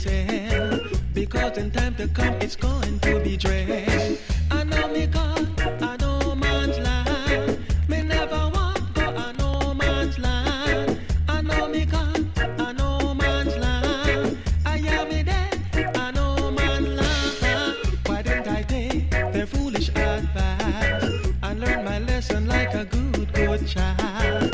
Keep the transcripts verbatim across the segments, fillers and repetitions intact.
sell, because in time to come it's going to be dread. I know me God, I know man's land. Me never want go a no man's land. I know me God, I know man's land. I am me there, I know man's land. Why didn't I take their foolish advice and learn my lesson like a good, good child?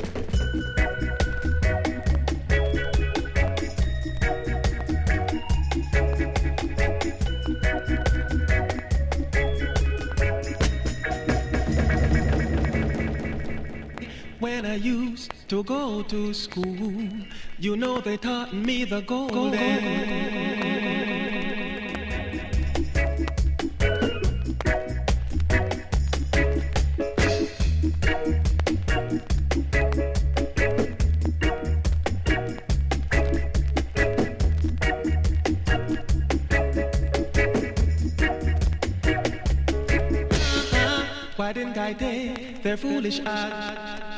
When I used to go to school, you know they taught me the golden. Why didn't I take their foolish eyes?